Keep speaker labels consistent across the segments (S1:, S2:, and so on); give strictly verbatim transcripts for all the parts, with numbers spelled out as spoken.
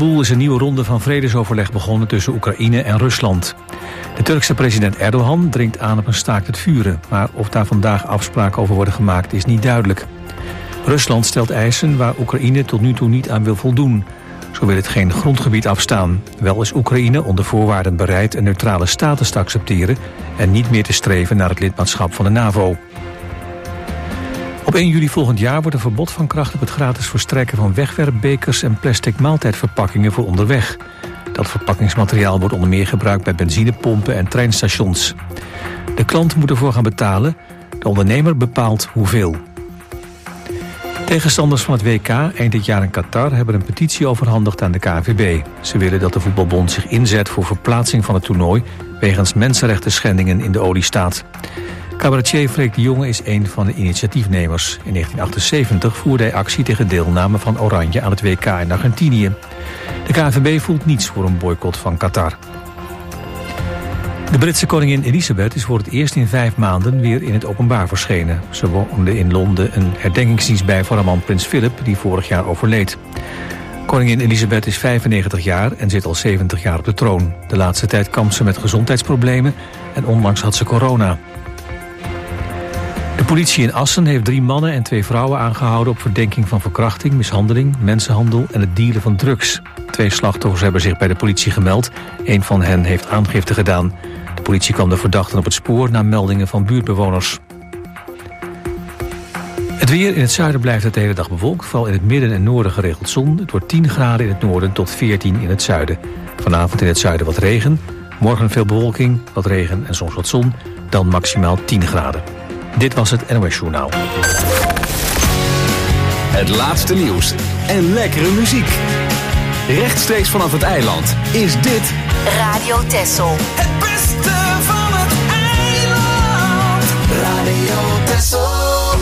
S1: Istanbul is een nieuwe ronde van vredesoverleg begonnen tussen Oekraïne en Rusland. De Turkse president Erdogan dringt aan op een staakt het vuren, maar of daar vandaag afspraken over worden gemaakt is niet duidelijk. Rusland stelt eisen waar Oekraïne tot nu toe niet aan wil voldoen. Zo wil het geen grondgebied afstaan. Wel is Oekraïne onder voorwaarden bereid een neutrale status te accepteren en niet meer te streven naar het lidmaatschap van de NAVO. Op één juli volgend jaar wordt een verbod van kracht op het gratis verstrekken van wegwerpbekers en plastic maaltijdverpakkingen voor onderweg. Dat verpakkingsmateriaal wordt onder meer gebruikt bij benzinepompen en treinstations. De klant moet ervoor gaan betalen, de ondernemer bepaalt hoeveel. Tegenstanders van het W K eind dit jaar in Qatar hebben een petitie overhandigd aan de K N V B. Ze willen dat de voetbalbond zich inzet voor verplaatsing van het toernooi wegens mensenrechten schendingen in de oliestaat. Cabaretier Freek de Jonge is een van de initiatiefnemers. In negentien achtenzeventig voerde hij actie tegen deelname van Oranje aan het W K in Argentinië. De K N V B voelt niets voor een boycott van Qatar. De Britse koningin Elizabeth is voor het eerst in vijf maanden weer in het openbaar verschenen. Ze woonde in Londen een herdenkingsdienst bij voor haar man prins Philip, die vorig jaar overleed. Koningin Elizabeth is vijfennegentig jaar en zit al zeventig jaar op de troon. De laatste tijd kampt ze met gezondheidsproblemen en onlangs had ze corona. De politie in Assen heeft drie mannen en twee vrouwen aangehouden op verdenking van verkrachting, mishandeling, mensenhandel en het dealen van drugs. Twee slachtoffers hebben zich bij de politie gemeld. Een van hen heeft aangifte gedaan. De politie kwam de verdachten op het spoor na meldingen van buurtbewoners. Het weer in het zuiden blijft het de hele dag bewolkt. Vooral in het midden en noorden geregeld zon. Het wordt tien graden in het noorden tot veertien in het zuiden. Vanavond in het zuiden wat regen. Morgen veel bewolking, wat regen en soms wat zon. Dan maximaal tien graden. Dit was het N O S Journaal.
S2: Het laatste nieuws en lekkere muziek. Rechtstreeks vanaf het eiland is dit
S3: Radio Texel.
S4: Het beste van het eiland. Radio Texel.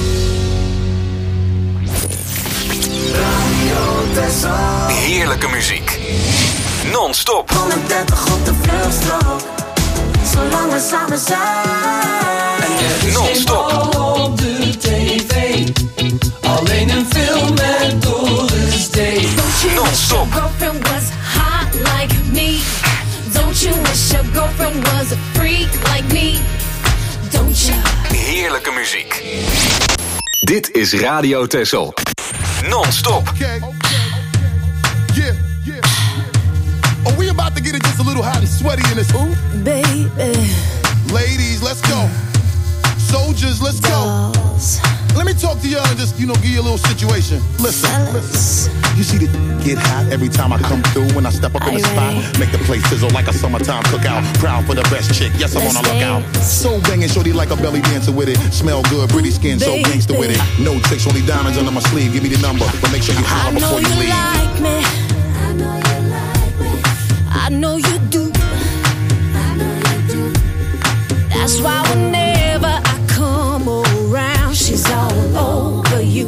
S4: Radio Texel.
S2: heerlijke muziek. Non-stop.
S4: honderddertig op de vluchtstrook. Zolang we samen zijn.
S2: Non-stop.
S4: Op de tv. Alleen een film met Doris Day.
S2: Non-stop.
S5: Girlfriend was hot like me. Don't you wish your girlfriend was a freak like me? Don't you?
S2: Heerlijke muziek. Dit is Radio Texel. Non-stop.
S6: Okay. Yeah, yeah. Are we about to get it just a little hot and sweaty in this hoop?
S5: Baby.
S6: Ladies, let's go. Soldiers, let's go.
S5: Dolls.
S6: Let me talk to y'all and just, you know, give you a little situation. Listen, listen. You see the get hot every time I come through. When I step up in the spot, make the place sizzle like a summertime cookout. Proud for the best chick, yes, I'm on a lookout. So banging, shorty like a belly dancer with it. Smell good, pretty skin, so gangster with it. No tricks, only diamonds under my sleeve. Give me the number, but make sure you holler before you leave.
S5: Like me. I know you like me. I know you do. I know you do. That's why whenever I come around, she's all over you.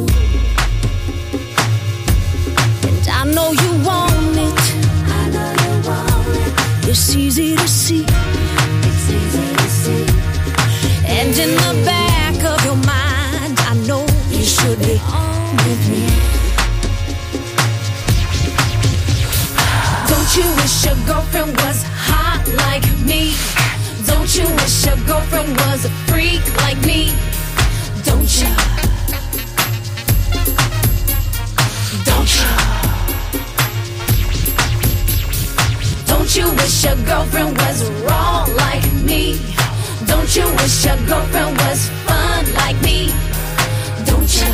S5: And I know you want it. I know you want it. It's easy to see. It's easy to see. And in the back of your mind, I know you should be on with me. Don't you wish your girlfriend was hot like me? Don't you wish your girlfriend was a freak like me? Don't you? Don't you? Don't you wish your girlfriend was wrong like me? Don't you wish your girlfriend was fun like me? Don't you?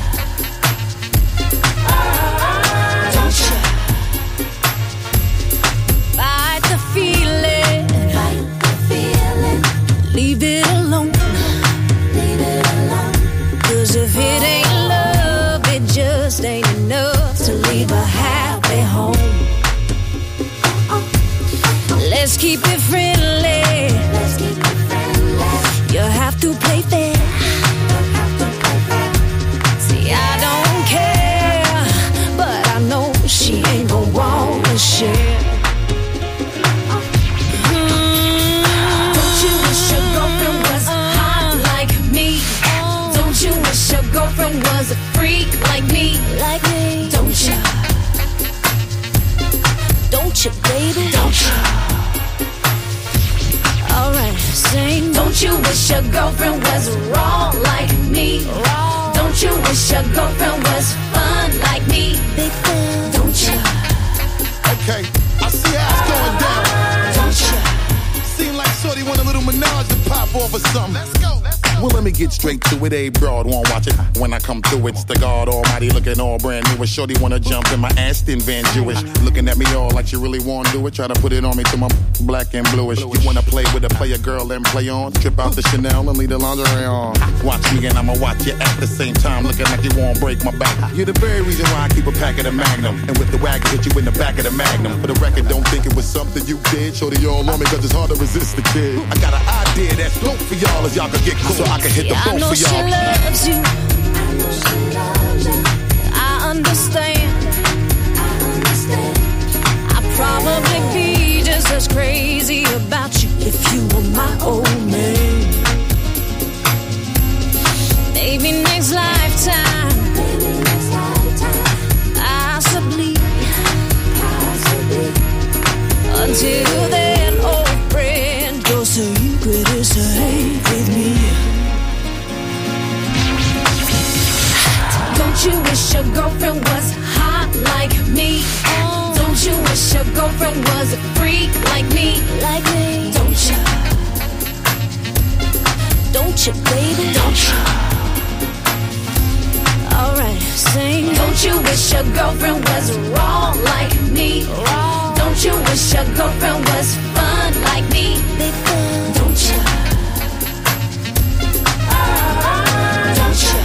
S5: Don't you? Fight the feeling. Fight the feeling. Leave it alone. Leave it alone. 'Cause if it ain't love, it just ain't enough to leave a happy home. Let's keep it friendly. Let's keep it friendly. You have to play fair. See, I don't care, but I know she ain't gonna wanna share. Your girlfriend was a freak like me, like me. Don't you? Don't you, baby? Don't you? Alright, sing.
S7: Don't you wish your girlfriend was wrong like me?
S5: Wrong.
S7: Don't you wish your girlfriend was fun like me?
S5: Big fan.
S7: Don't you?
S6: Okay, I see how it's going down.
S7: Don't you?
S6: Seem like Shorty want a little menage to pop off or something. Let's go, let's go. Well, let me get straight to it. A broad won't watch it when I come through. It's the God Almighty looking all brand new. And Shorty wanna jump in my Aston Van Jewish. Looking at me all like she really wanna do it. Try to put it on me till my black and bluish. You wanna play with a player girl and play on. Trip out the Chanel and leave the lingerie on. Watch me and I'ma watch you at the same time. Looking like you won't break my back. You're the very reason why I keep a pack of the Magnum. And with the wagon, hit you in the back of the Magnum. For the record, don't think it was something you did. Shorty all on me cause it's hard to resist the kid. I got an idea that's dope for y'all as y'all can get cool. So I can hit the
S5: yeah,
S6: boat.
S5: I know she loves you. I know she loves you. I understand. I understand. I'd probably be just as crazy about you if you were my old man. Maybe next lifetime. Maybe next lifetime. Possibly. Possibly. Until then, old friend, your secret is to hate with me.
S7: Don't you wish your girlfriend was hot like me?
S5: Oh.
S7: Don't you wish your girlfriend was a freak like me?
S5: Like me.
S7: Don't you?
S5: Don't you, baby?
S7: Don't you?
S5: Alright, sing.
S7: Don't you wish your girlfriend was wrong like me?
S5: Wrong.
S7: Don't you wish your girlfriend was fun like me?
S5: Big fan.
S7: Don't you? Don't you?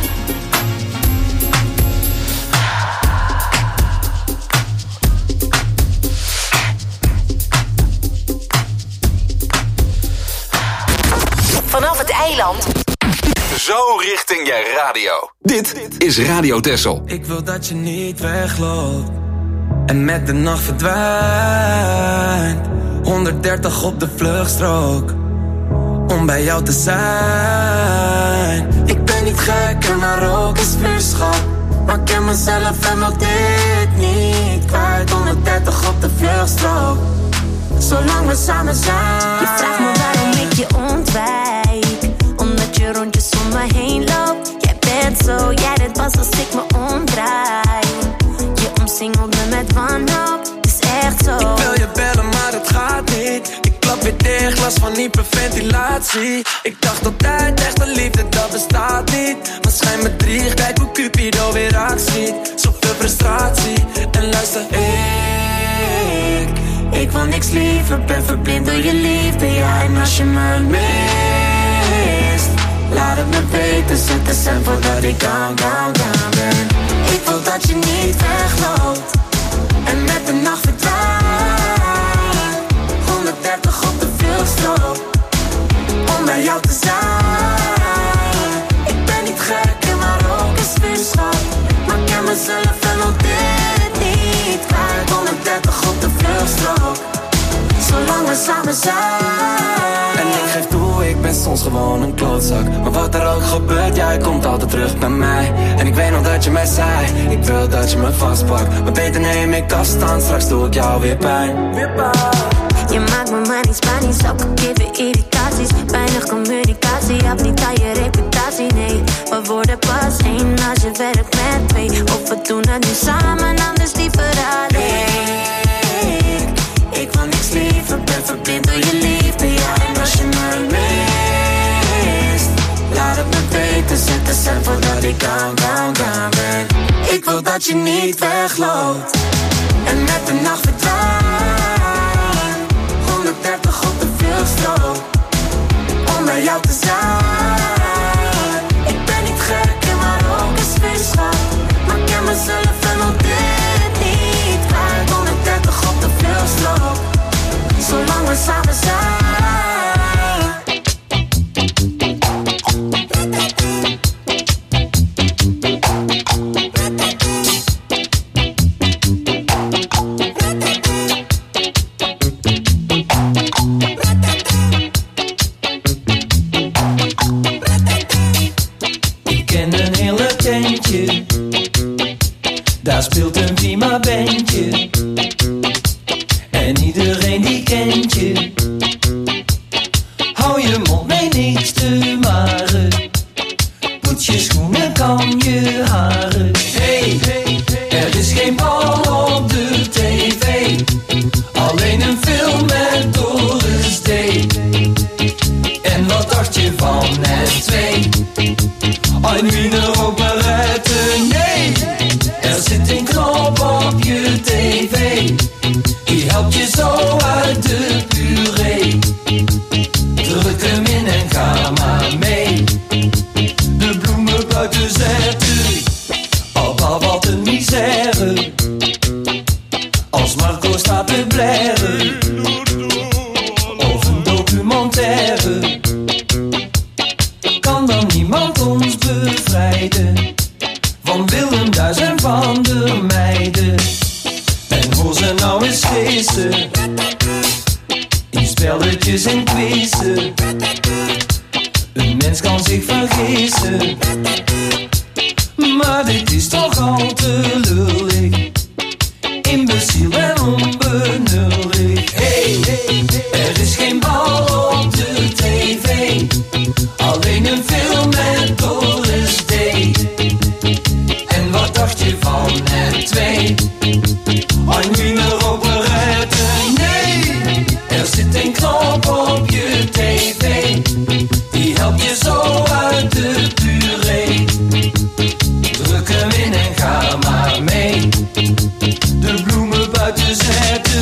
S3: Vanaf het eiland.
S2: Zo richting je radio. Dit is Radio Texel.
S4: Ik wil dat je niet wegloopt en met de nacht verdwijnt. honderddertig op de vluchtstrook om bij jou te zijn. Ik ben niet gek en maar ook is vuurschap. Maar ik ken mezelf en wil dit niet kwijt. honderddertig op de vluchtstrook, zolang we samen zijn.
S5: Je vraagt me waarom ik je ontwijk, omdat je rondjes om me heen loopt. Jij bent zo, jij bent pas als ik me omdraai. Je omsingelt me met wanhoop, het is echt zo.
S4: Ik wil je bellen, maar het gaat niet. Ik klap weer dicht, last van hyperventilatie. Ik dacht altijd, echte liefde, dat bestaat niet. Maar schijn me drie, kijk hoe Cupido weer actie. Zoveel frustratie, en luister, ik Ik wil niks liever, ben verblind door je liefde. Ja, en als je me mist, laat het me weten, zet de cent voordat ik down, down, down ben. Ik wil dat je niet wegloopt en met de nacht verdwijnt. honderddertig op de vluchtstrook om bij jou te zijn. Ik ben niet gek en maar ook is vuurschap. Maar ik ken mezelf en wil dit niet kwijt. honderddertig op de vluchtstrook, zolang we samen zijn. En ik geef toe, ik ben soms gewoon een klootzak. Maar wat er ook gebeurt, jij komt altijd terug bij mij. En ik weet nog dat je mij zei, ik wil dat je me vastpakt. Maar beter neem ik afstand, straks doe ik jou weer pijn. Weer pijn.
S5: Je maakt me maar niet Spanisch, elke keer weer irritaties. Weinig communicatie, heb niet aan je reputatie, nee. We worden pas één als je werkt met twee. Of we doen het nu samen, anders liever alleen.
S4: Ik wil niks liever, ben verblind door je liefde. Ja, en als je me mist, laat het me weten, zet de cent voordat ik down, down, down ben. Ik wil dat je niet wegloopt en met de nacht verdwijnt. honderddertig op de vluchtstrook om bij jou te zijn. Ik ben niet gek en maar ook is vuurschap. Maar ik ken mezelf en wil dit niet kwijt. honderddertig op de vluchtstrook, zolang we samen zijn. tv, die helpt je zo uit de puree. Druk hem in en ga maar mee. De bloemen buiten zetten, papa wat een misère. Als Marco staat te blaren, of een documentaire, kan dan niemand ons bevrijden van Willem Duis en van de meiden. En hoor ze nou eens feesten in spelletjes en quizzen. Een mens kan zich vergissen, maar dit is toch al te lullig, imbeciel en onbenullig. Hey, er is geen bal op de tv, alleen een film met Doris D. En wat dacht je van het twee? Een wieneroperette, nee, er zit een knop op je tv, die helpt je zo uit de puree. Druk hem in en ga maar mee. De bloemen buiten zetten.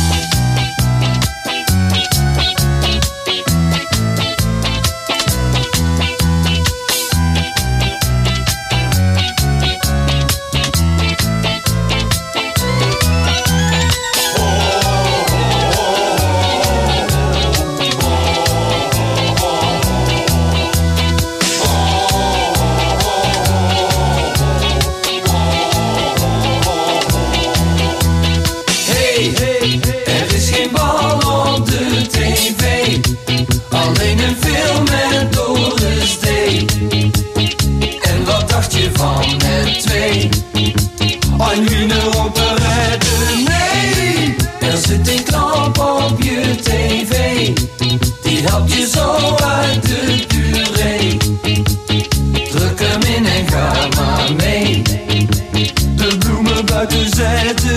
S4: Alleen een film met Doris D. En wat dacht je van het twee? Een wieneroperette, nee, er zit een knop op je tv, die helpt je zo uit de puree. Druk hem in en ga maar mee. De bloemen buiten zetten.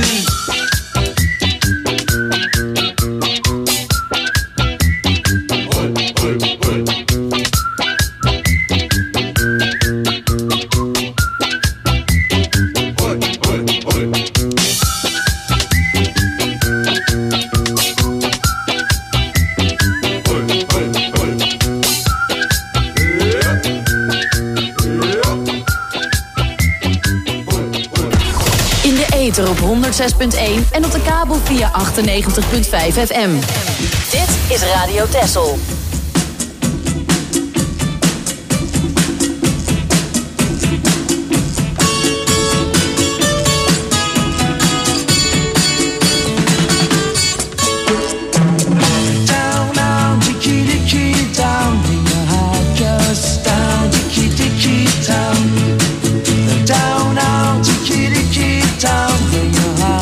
S3: Op honderdzes punt één en op de kabel via achtennegentig punt vijf F M. Dit is Radio Texel.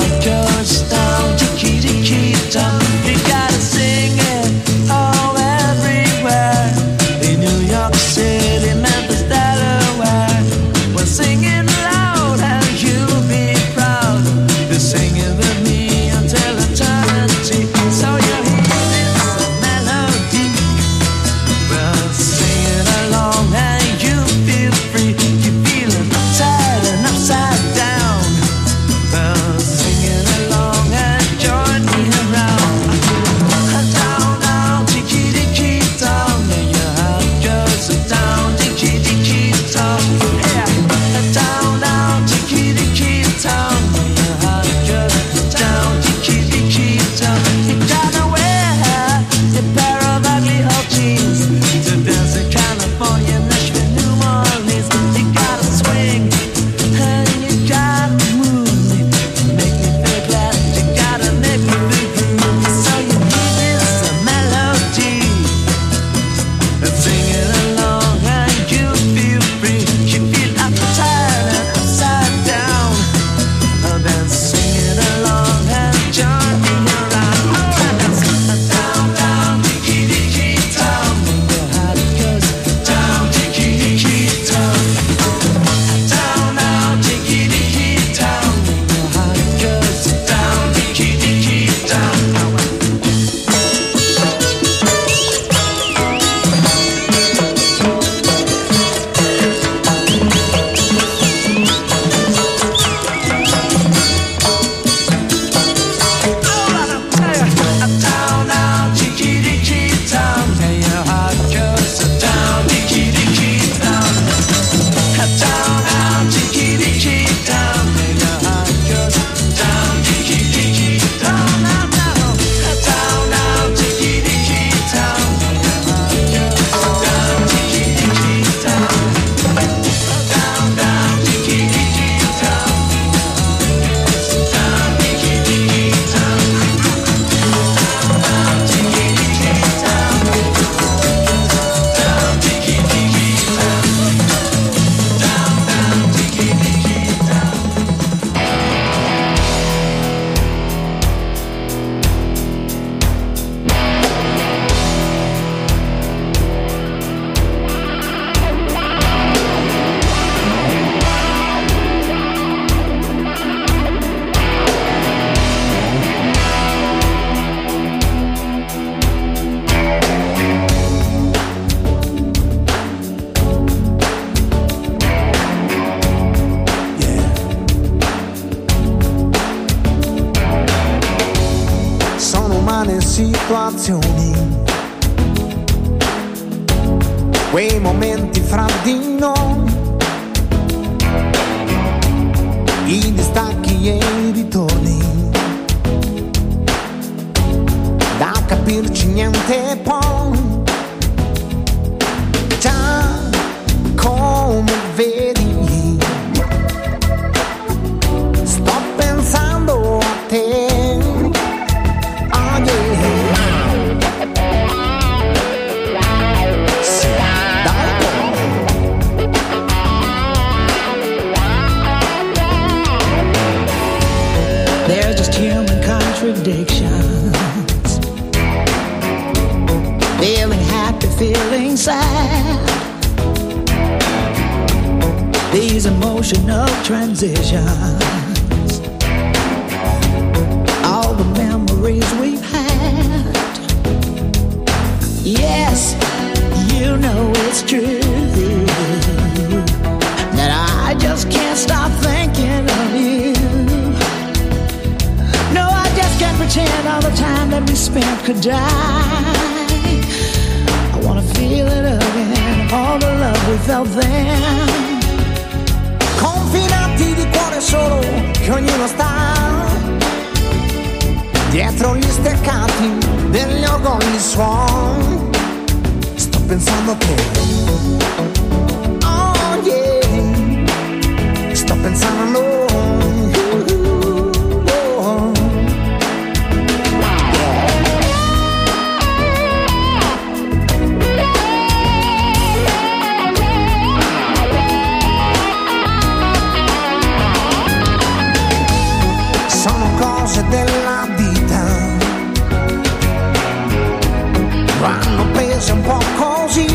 S4: You gotta sing it all
S8: umane situazioni, quei momenti fra di noi, i distacchi e i ritorni, da capirci niente poi, già come vedi, sto pensando a te. Oh yeah. Sì, there's just human contradictions, feeling happy, feeling sad, these emotional transitions, all the memories we've had. Yes, you know it's true that I just can't stop thinking of you. No, I just can't pretend all the time that we spent could die. I wanna feel it again, all the love we felt then. Confinati di cuore solo, che ognuno sta dietro gli steccati degli orgogli suon. Sto pensando a te. Oh yeah. Sto pensando a noi. Della vita vanno prese un po' così,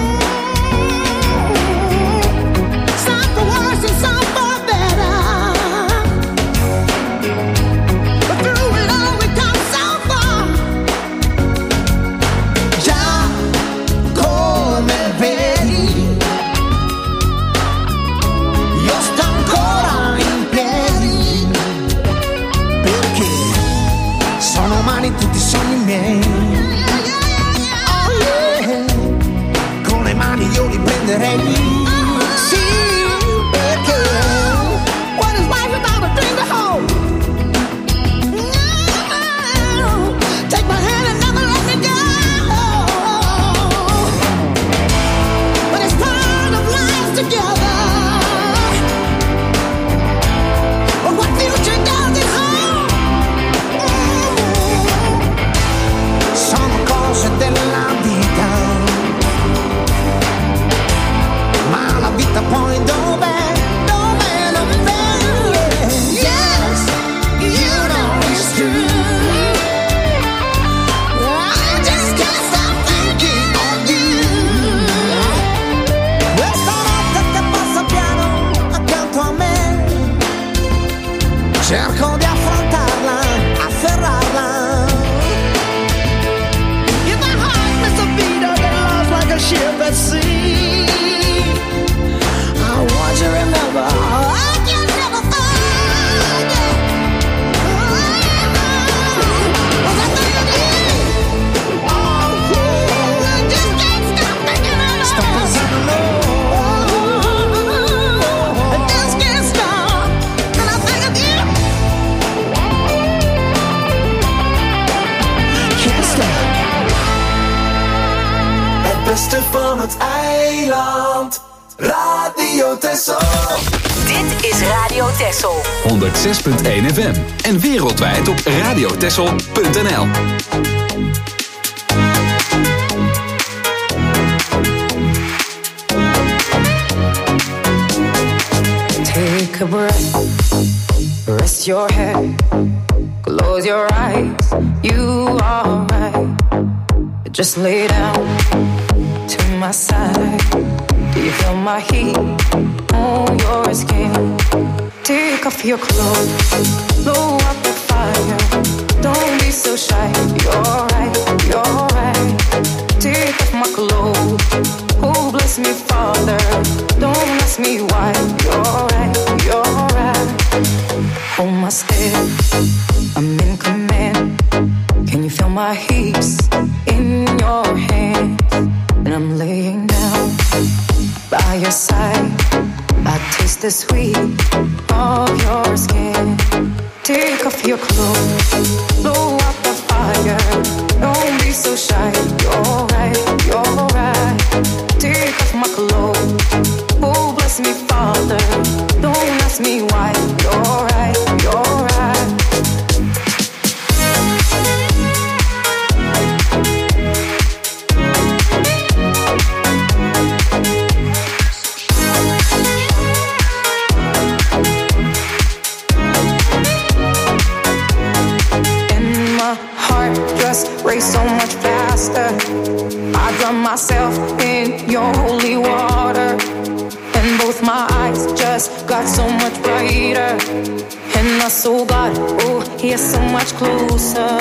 S8: some for worse and some for better, but through it all we come so far. Già come vedi, io sto ancora in piedi, sono umani tutti i sogni miei. Oh yeah. Con le mani io li prenderei. Sì, perché what is life without a dream to hold? No, take my hand and never let me go. But it's part of life together. But what future does it hold? Sono cose della vita, ma la vita poi dov'è, dov'è, dov'è? Yes, you know it's true. I just can't stop thinking of you. Questa notte che passa piano accanto a me, cerco di affrontarla, afferrarla. Like a ship at sea, I want you to remember, I can never forget. Was I thinking of you? Oh, yeah. I just can't stop thinking of you. Stop pensando, I just can't stop when I think of you. Can't stop.
S4: Beste van het eiland, Radio Texel.
S3: Dit is Radio Texel.
S2: honderd zes punt één F M en wereldwijd op radiotexel punt n l.
S9: Take a breath, rest your head, close your eyes, you are right. Just lay down to my side. Do you feel my heat on your skin? Take off your clothes, blow up the fire. Don't be so shy, you're right, you're right. Take off my clothes, oh bless me Father. Don't ask me why, you're right, you're right. Hold my step, I'm in command. Can you feel my heat's in your hands, and I'm laying down by your side. I taste the sweet of your skin. Take off your clothes, blow out the fire. Don't be so shy. You're right, you're right. Take off my clothes. Oh, bless me, Father. Don't ask me why. You're right, you're right. Race so much faster. I drown myself in your holy water, and both my eyes just got so much brighter, and I saw God, oh, He is so much closer.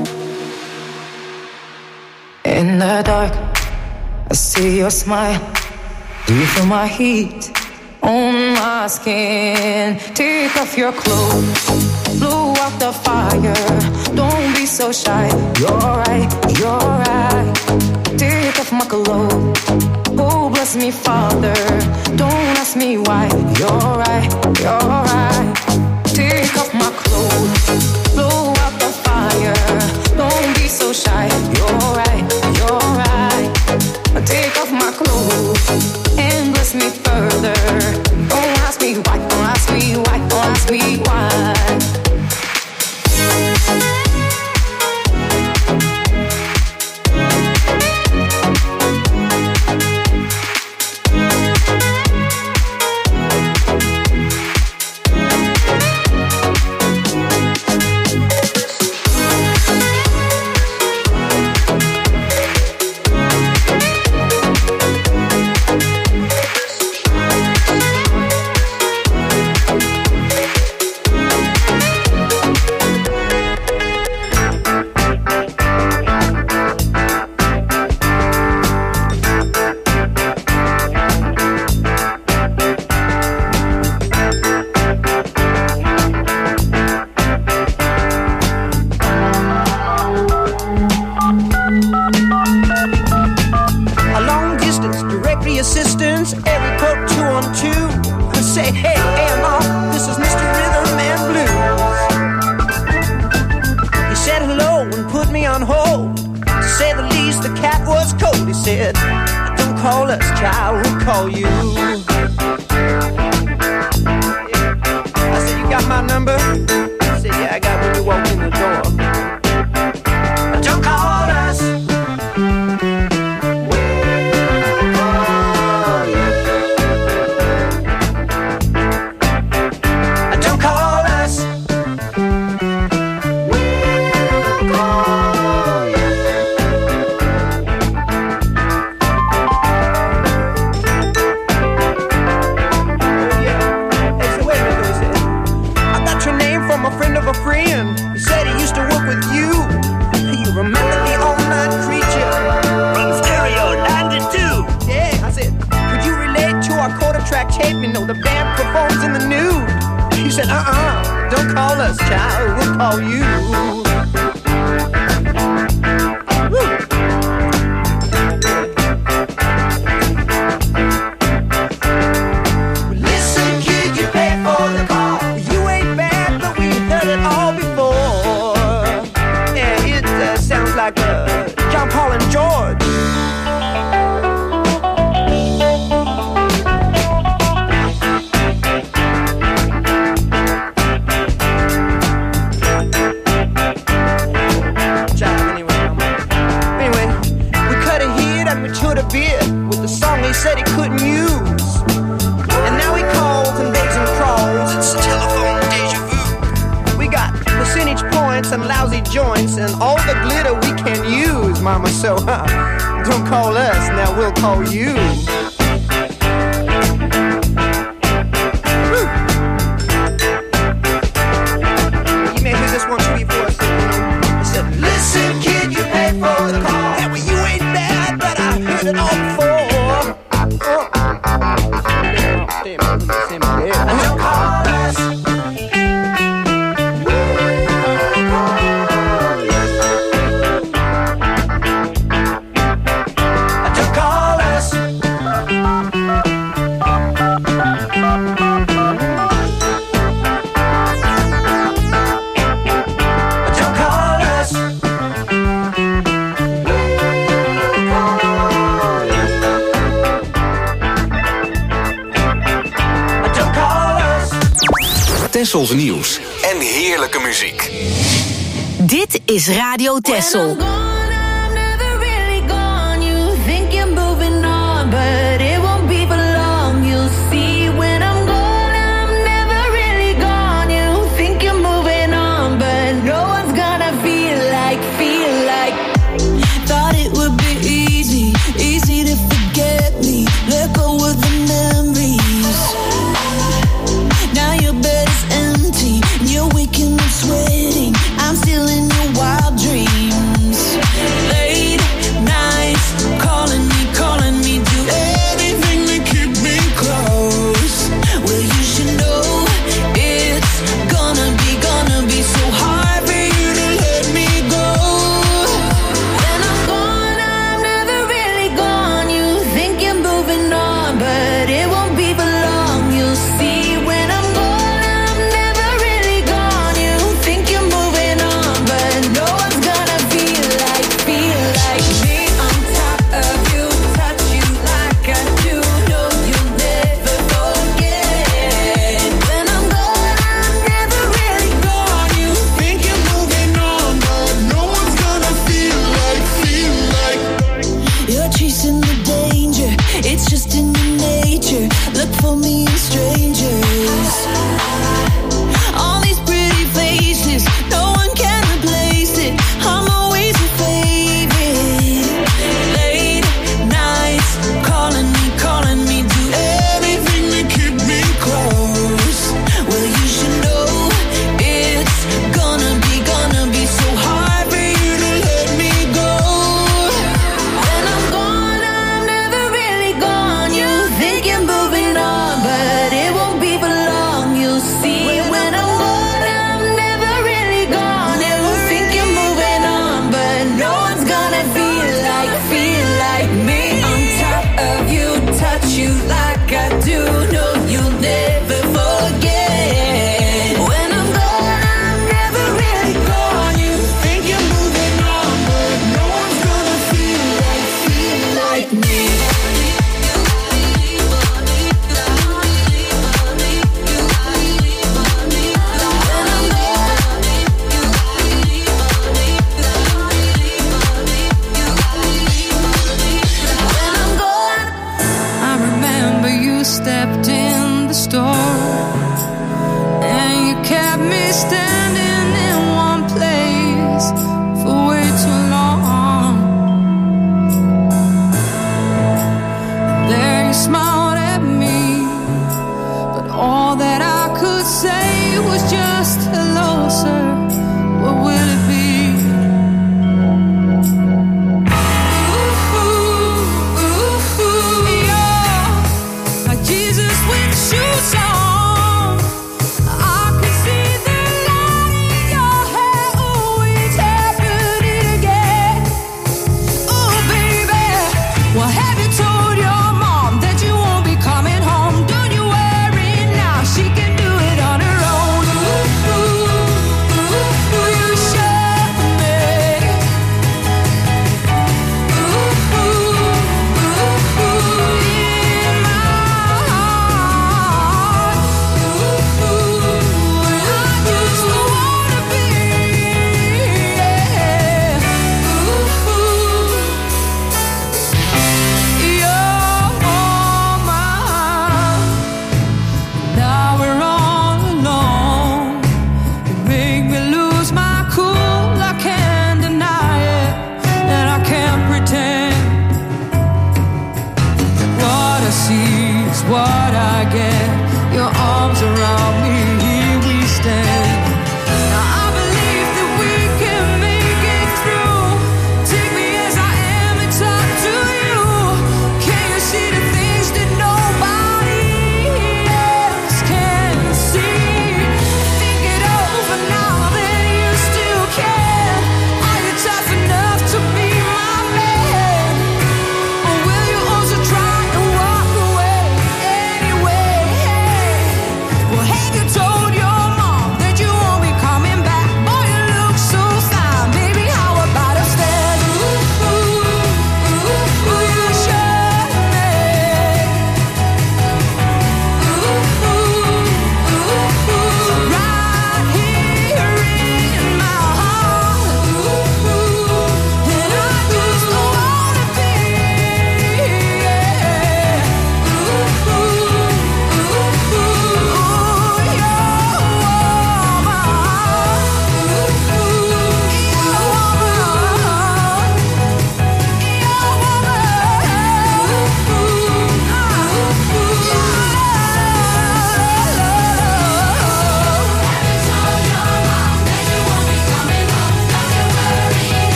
S9: In the dark, I see your smile. Do you feel my heat on my skin? Take off your clothes, blow out the fire. Don't be so shy. You're right, you're right. Take off my clothes. Oh, bless me, Father. Don't ask me why. You're right, you're right. Take off my clothes, blow out the fire. Don't be so shy. You're right, you're right. Take off my clothes and bless me further. Don't ask me why, don't ask me why, don't ask me why.
S2: Tessels nieuws en heerlijke muziek.
S3: Dit is Radio Tessel.
S5: I'm still in your wild dreams. Late nights calling me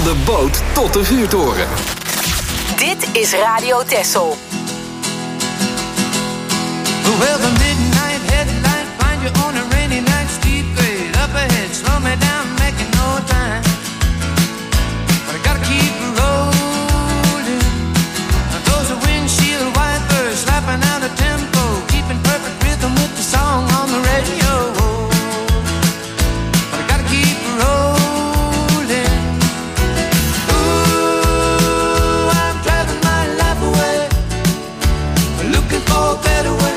S2: de boot tot de vuurtoren.
S3: Dit is Radio Texel.
S4: Well, the midnight headlight find you on a rainy night, steep grade up ahead, slow me down, making no time. But I gotta keep rolling. Those are windshield wipers slapping out a tempo, keeping perfect rhythm with the song on the radio. But I gotta keep rolling. Ooh, I'm driving my life away, looking for a better way.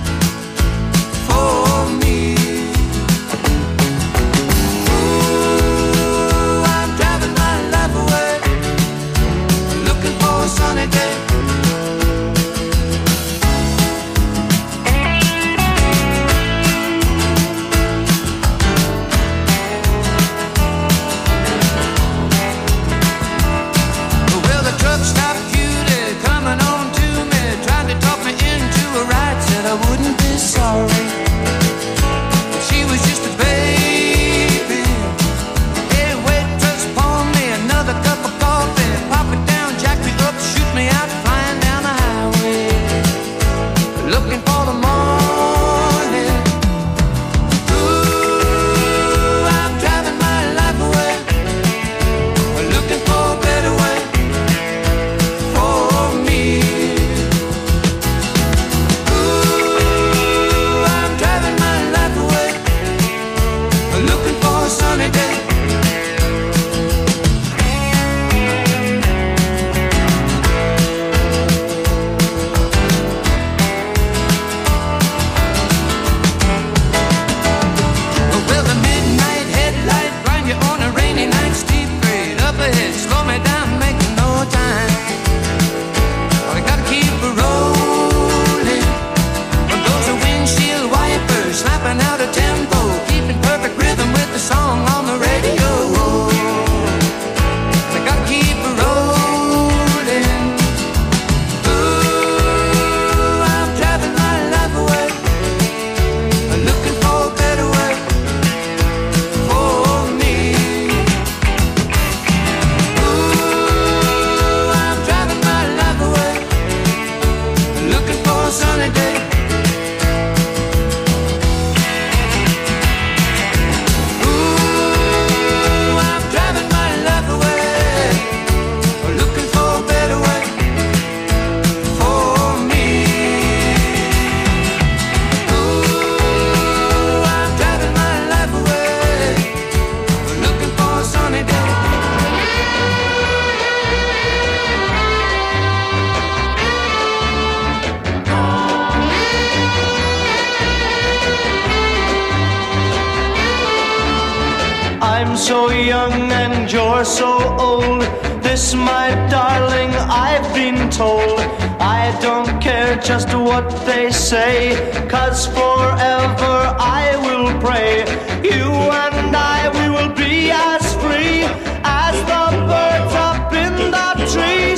S10: So young and you're so old. This, my darling, I've been told. I don't care just what they say, 'cause forever I will pray. You and I, we will be as free as the birds up in the trees.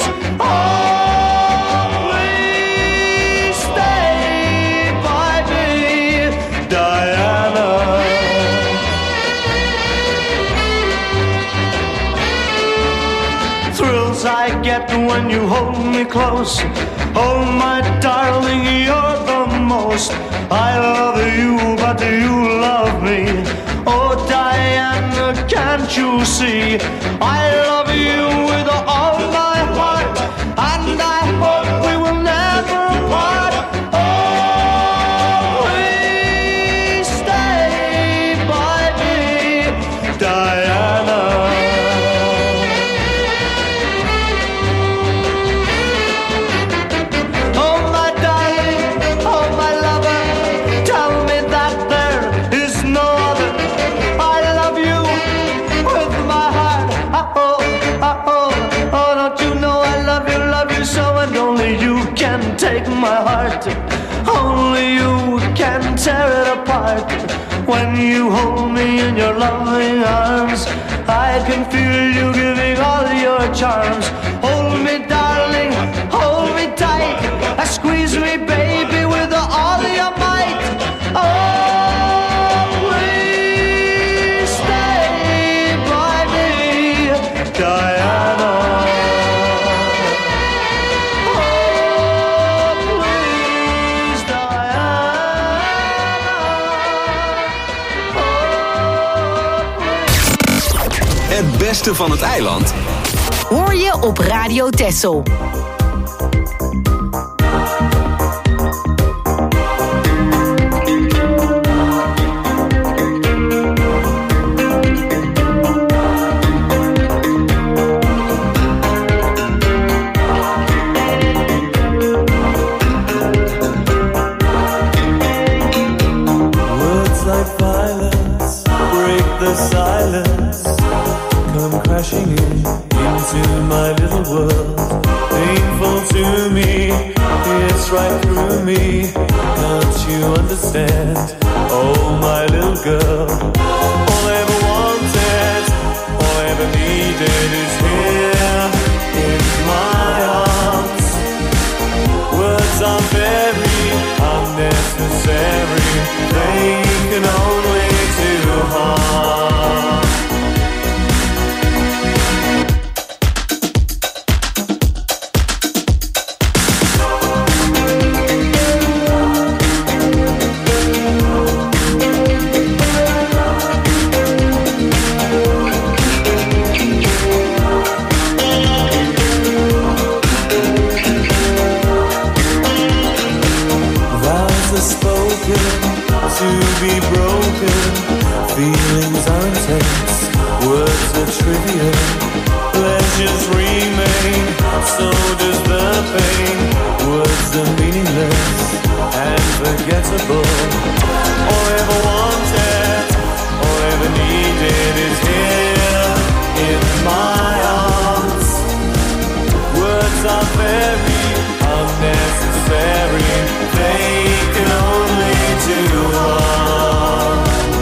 S10: Oh, please stay by me, Diana. I get when you hold me close. Oh, my darling, you're the most. I love you, but you love me. Oh, Diana, can't you see? I love you with all my heart, and I hope we will never part. Oh, please stay by me, Diana. Take my heart, only you can tear it apart. When you hold me in your loving arms, I can feel you giving all your charms. Hold me, darling, hold me tight. Squeeze me, baby, with all your might. Oh, please stay by me, Diana.
S2: beste van het eiland
S3: hoor je op Radio Texel.
S11: Crashing in into my little world, painful to me, it's right through me. Can't you understand? Oh, my little girl. All I ever wanted, all I ever needed is here in my arms. Words are very unnecessary, they can only do harm. To be broken, feelings are intense, words are trivial, pleasures remain, so does the pain. Words are meaningless and forgettable. All I ever wanted, all I ever needed is here in my arms. Words are very unnecessary, they can only do harm.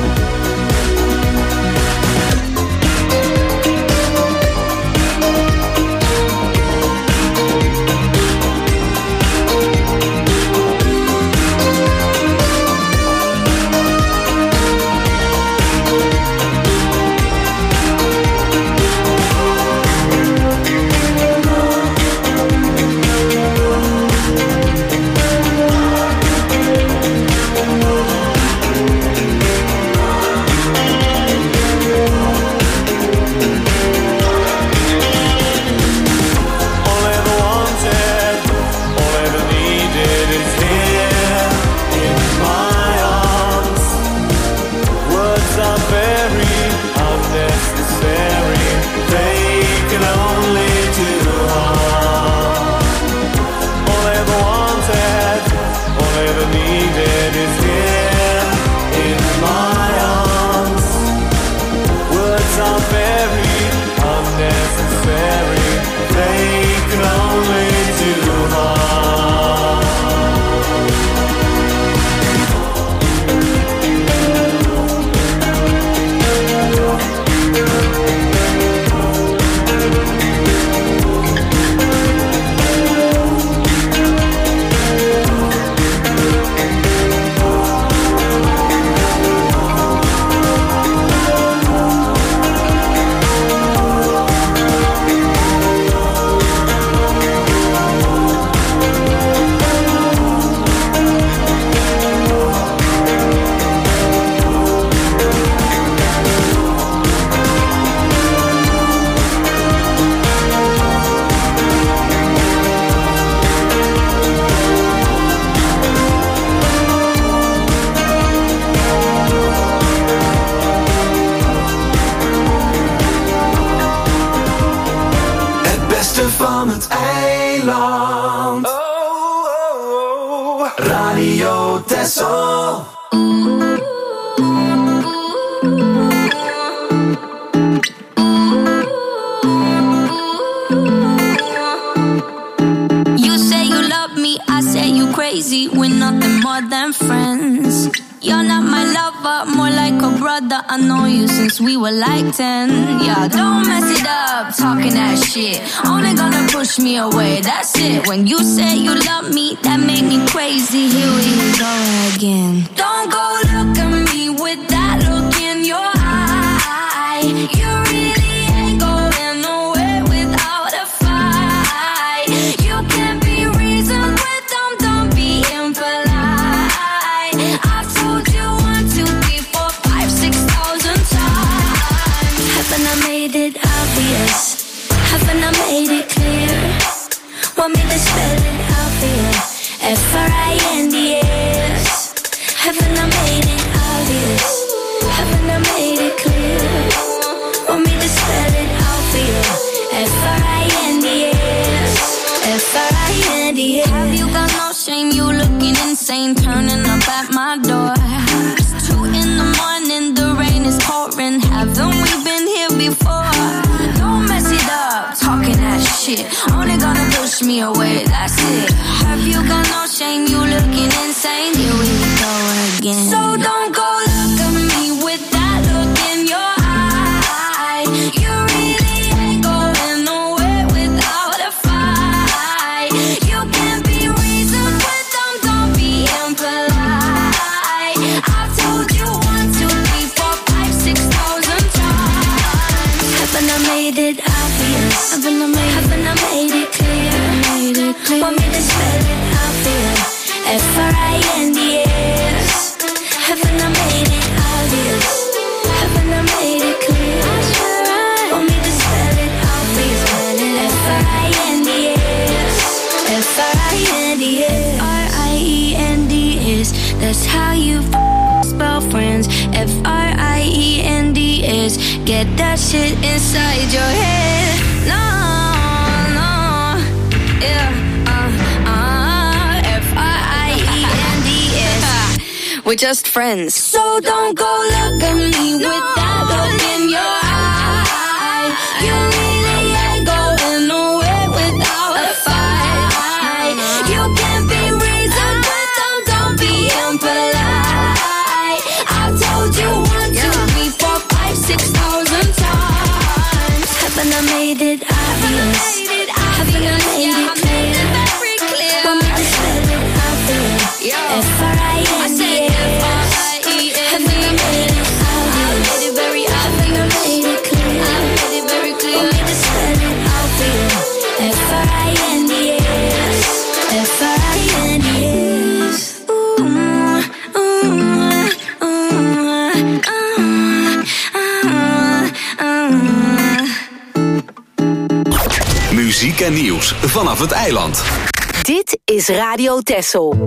S4: Van het eiland. Oh, oh, oh. Radio Texel.
S5: You say you love me, I say you crazy. We're nothing more than friends. You're not my lover, more like a brother. I know you since we were like ten. Yeah, don't mess it up, talking that shit. Only gonna push me away, that's it. When you say you love me, that make me crazy. Here we go again. Don't go look at me with that look in your eye. You really ain't going nowhere without a fight. You can't be reasoned with them, don't be impolite. I've told you one, two, three, four, five, six thousand times. Haven't I made it up? to spell it out for you. F R I N D S. Haven't I made it obvious? Haven't I made it clear? Want me to spell it out for you? F R I N D S. F R I N D S.
S12: Have you got no shame? You looking insane, turning up at my door. It's two in the morning, the rain is pouring. Haven't we been here before? Don't mess it up, talking that shit. Only gonna push me away, that's it. Have you got no shame? You looking insane. Here we go again. So don't go look at me with that look in your eye. You really ain't going nowhere without a fight. You can be reasoned with them, don't be impolite. I've told you one, two, three, four, five, six thousand times.
S5: Haven't I made it obvious? Haven't I made, haven't I made it clear? Made it clear. Want me to spell it out for you? F R I N D S. Haven't I made it obvious? Haven't I made it clear? Want me to spell it out for you? F R I N D S. F R I N D S. R I E N D S. That's how you f- spell friends. F R I E N D S. Get that shit inside your head. No, no, yeah, uh, uh, F R I E N D S. We're just friends. So don't go look at me with that look in your eye. You really ain't going nowhere without a fight. You can be reasoned with them, don't be impolite. I've told you one, two, three, four, five, six thousand times. Haven't I made it obvious? Haven't I made it clear? Want me to spell it out for you? F R I N D S. Haven't I made it obvious? Haven't I made it clear? Want me to spell it out for you? F R I N D S. F R I N D S. Ooh, ooh, ooh, ooh.
S2: Muziek en nieuws vanaf het eiland.
S3: Dit is Radio Texel.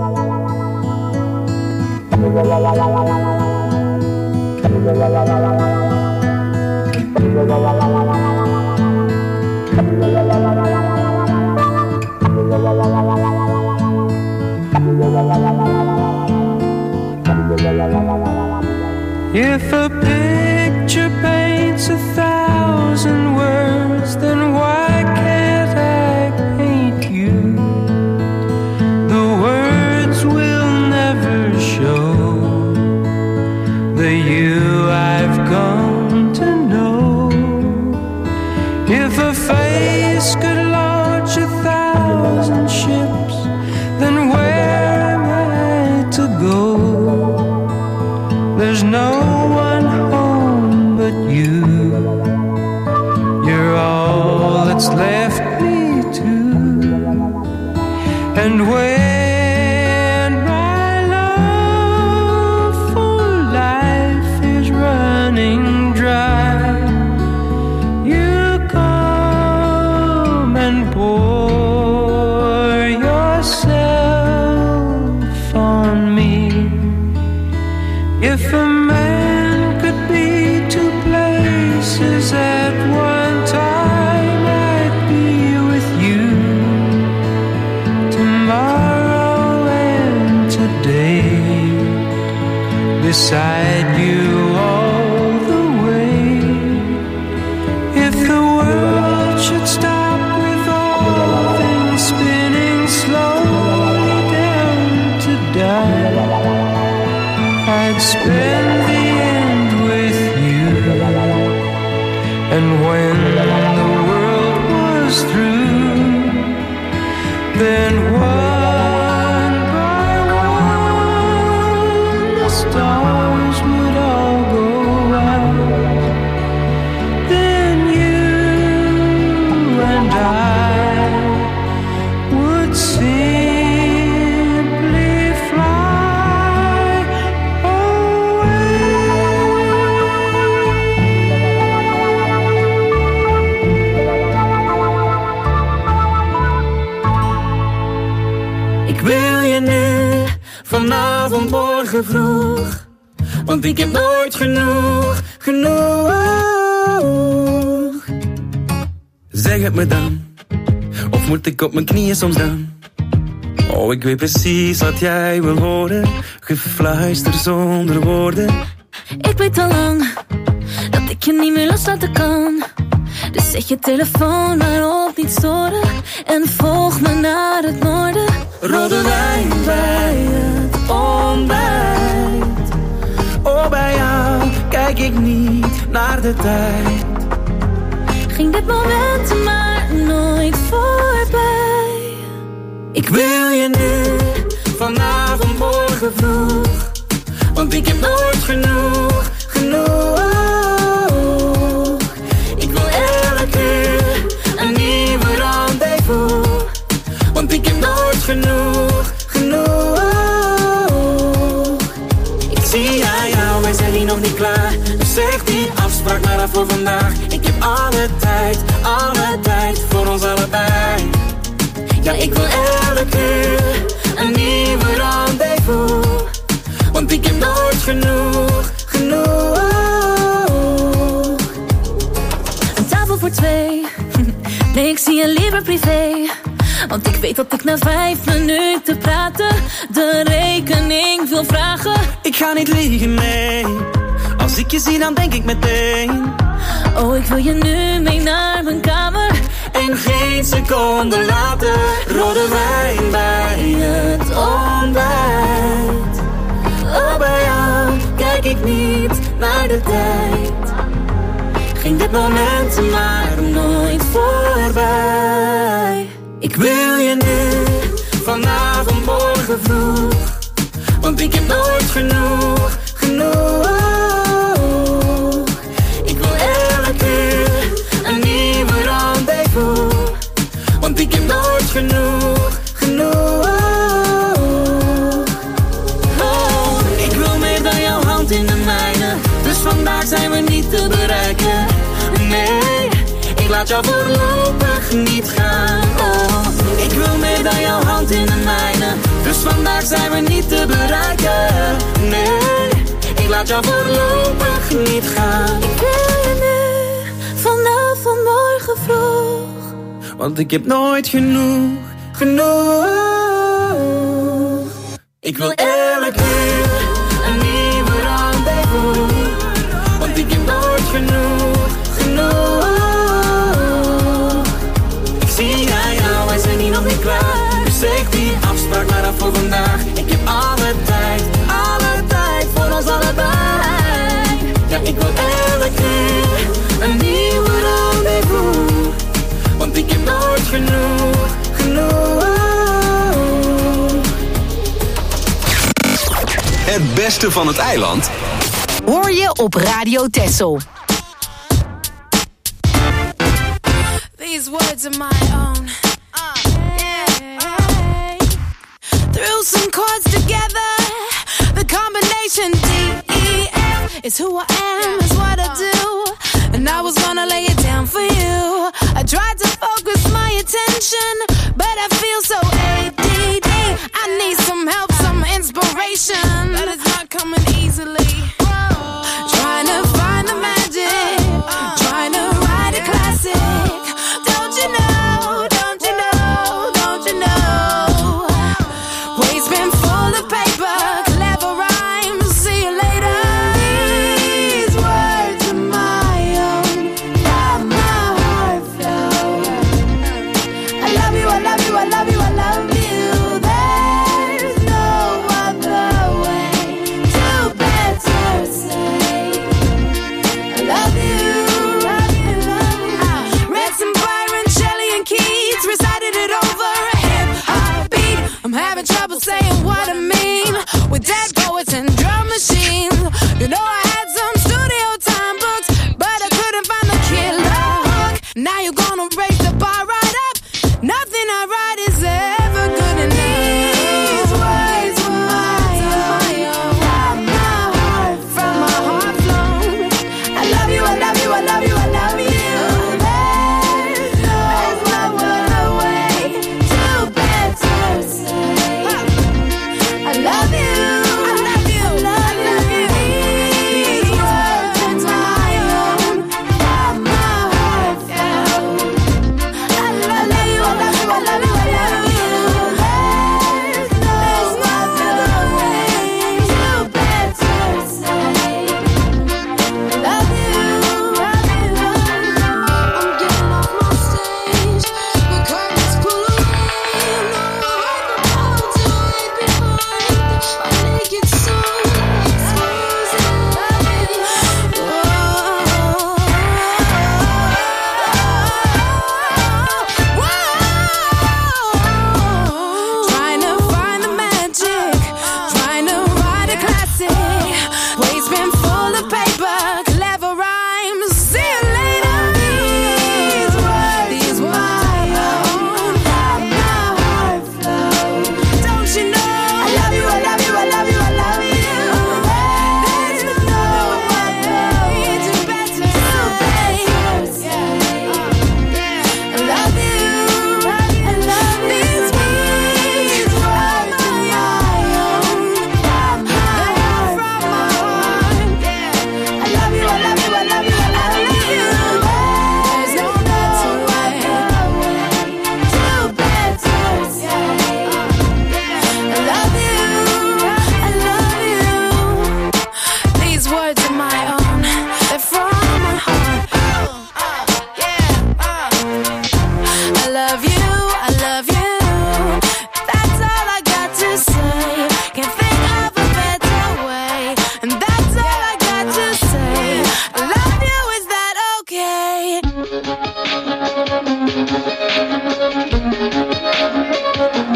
S11: If a picture paints a thousand words, then why can't I paint you? The words will never show the you I've come to know. If a face could launch a thousand ships, then where am I to go? There's no one home but you. You're all that's left me to. And when my love for life is running dry, you come and pour yourself on me. If a man could be two places at one time, I'd be with you tomorrow and today, beside you all the way. If the world should stop with all things spinning slowly down to die, I'd spend the end with you. And when the world was through, then one by one the stars would all go out. Then you and I would simply fly away.
S4: Ik wil je nu, vanavond, morgen vroeg. Want ik heb nooit genoeg, genoeg. Zeg het me dan, of moet ik op mijn knieën soms dan? Oh, ik weet precies wat jij wil horen. Gefluister zonder woorden.
S5: Ik weet al lang dat ik je niet meer loslaten kan. Dus zet je telefoon maar op niet storen. En volg me naar het noorden.
S4: Rode wijn bij het ontbijt. Oh, bij jou kijk ik niet naar de tijd.
S5: Ging dit moment maar nooit voorbij.
S4: Ik wil je nu, vanavond, morgen vroeg. Want ik heb nooit genoeg, genoeg. Ik wil elke uur een nieuwe rendezvous. Want ik heb nooit genoeg, genoeg. Ik zie aan jou, wij zijn hier nog niet klaar. Dus zeg die afspraak maar af voor vandaag. Ik heb alle tijd, alle tijd voor ons allebei. Ja, ik wil elke uur een nieuwe rendezvous. Want ik heb nooit genoeg, genoeg.
S5: Een tafel voor twee. Nee, ik zie je liever privé. Want ik weet dat ik na vijf minuten praten de rekening wil vragen.
S4: Ik ga niet liegen, nee. Als ik je zie, dan denk ik meteen.
S5: Oh, ik wil je nu mee naar mijn kamer.
S4: En geen seconde later, rode wijn bij het ontbijt. Oh, bij jou kijk ik niet naar de tijd. Ging dit moment maar nooit voorbij. Ik wil je nu, vanavond, morgen vroeg. Want ik heb nooit genoeg, genoeg. Ik wil elke uur een nieuwe rendezvous. Want ik heb nooit genoeg, genoeg. Oh, ik wil meer dan jouw hand in de mijne. Dus vandaag zijn we niet te bereiken. Nee, ik laat jou voorlopig niet gaan. Oh, ik wil meer dan jouw hand in de mijne. Dus vandaag zijn we niet te bereiken. Nee, ik laat jou voorlopig niet gaan.
S5: Ik wil je nu, vanavond, morgen vroeg.
S4: Want ik heb nooit genoeg, genoeg. Ik wil elke uur een nieuwe rendezvous. Want ik heb nooit genoeg, genoeg. Ik zie aan jou, wij zijn hier nog niet klaar. Dus zeg die afspraak maar af voor vandaag. Ik heb alle tijd, alle tijd voor ons allebei. Ja, ik wil elke uur een nieuwe rendezvous. Want ik heb nooit genoeg, genoeg.
S2: Het beste van het eiland
S3: hoor je op Radio Texel.
S13: These words are my own. Uh, yeah. Threw some chords together. The combination D E F is who I am, is what I do. And I was gonna lay it down for you. I tried to focus my attention, but I feel so A D D. I need some help, some inspiration, but it's not coming easily. Trying to find the magic, trying to write a classic. Don't you know, don't you know, don't you know? Waste's been full of paper, clever rhymes, see you later. These words are my own, from my heart flow. I love you,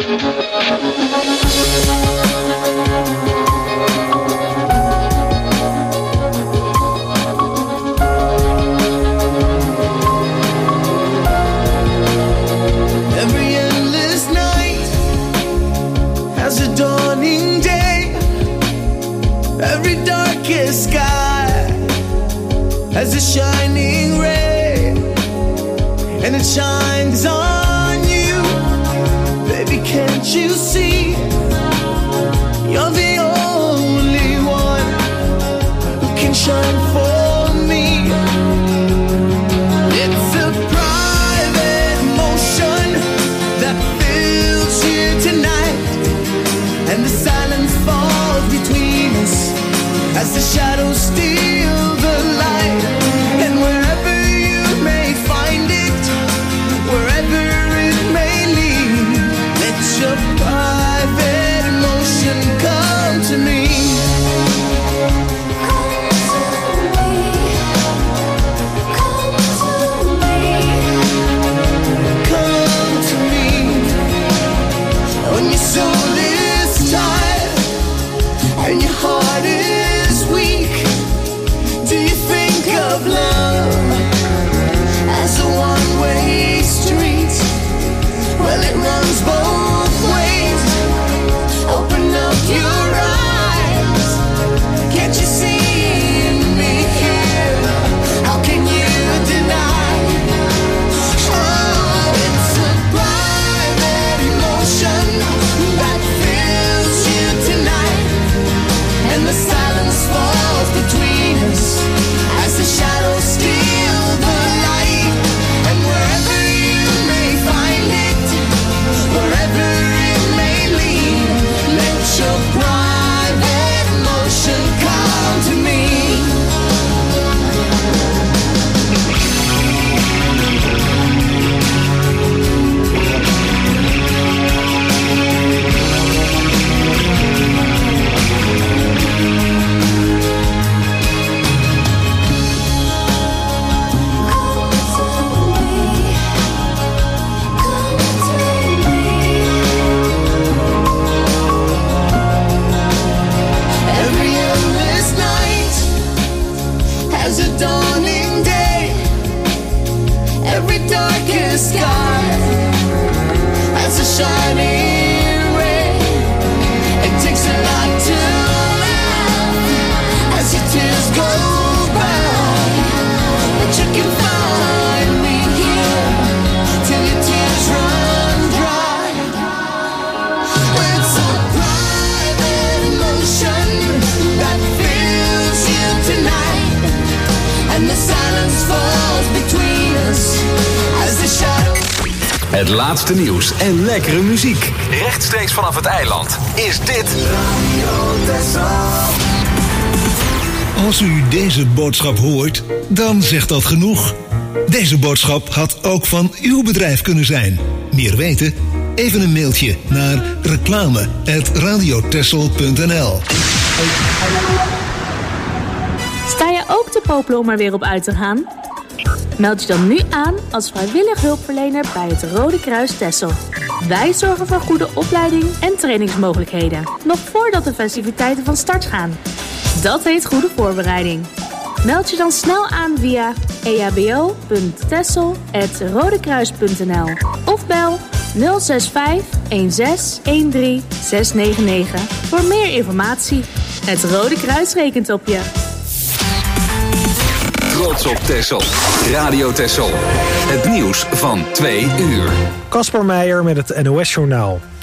S8: As a shining ray, and it shines on you. Baby, can't you see? You're the only one who can shine for me. It's a private motion that fills you tonight, and the silence falls between us as the shadows steal the light. And wherever you may find it, wherever it may lead, let your private emotion come to me. Come to me. When your soul is tired and your heart is weak, do you think of love as a one-way street? Well, it runs both ways. Open up your eyes. Can't you see me here? How can you deny? Oh, it's a private emotion that fills you tonight, and the silence falls between us as the shadows steal the light. And wherever you may find it, wherever it may lead, let your private emotion come to me. Every endless night has a dawning day. Every darkest sky has a shining ray. It takes a lot to laugh as your tears go by, but you can find me here till your tears run dry. It's a private emotion that fills you tonight, and the silence falls between us as the shadows.
S2: Het laatste nieuws en lekkere muziek. Rechtstreeks vanaf het eiland is dit
S14: Als u deze boodschap hoort, dan zegt dat genoeg. Deze boodschap had ook van uw bedrijf kunnen zijn. Meer weten? Even een mailtje naar reclame at radiotessel punt n l.
S15: Sta je ook te popelen om er weer op uit te gaan? Meld je dan nu aan als vrijwillig hulpverlener bij het Rode Kruis Texel. Wij zorgen voor goede opleiding en trainingsmogelijkheden, nog voordat de festiviteiten van start gaan. Dat heet goede voorbereiding. Meld je dan snel aan via e h b o punt texel apenstaartje rodekruis punt n l of bel nul zes vijf een zes een drie zes negen negen voor meer informatie. Het Rode Kruis rekent op je.
S2: Trots op Texel. Radio Texel. Het nieuws van twee uur.
S16: Kasper Meijer met het N O S-journaal.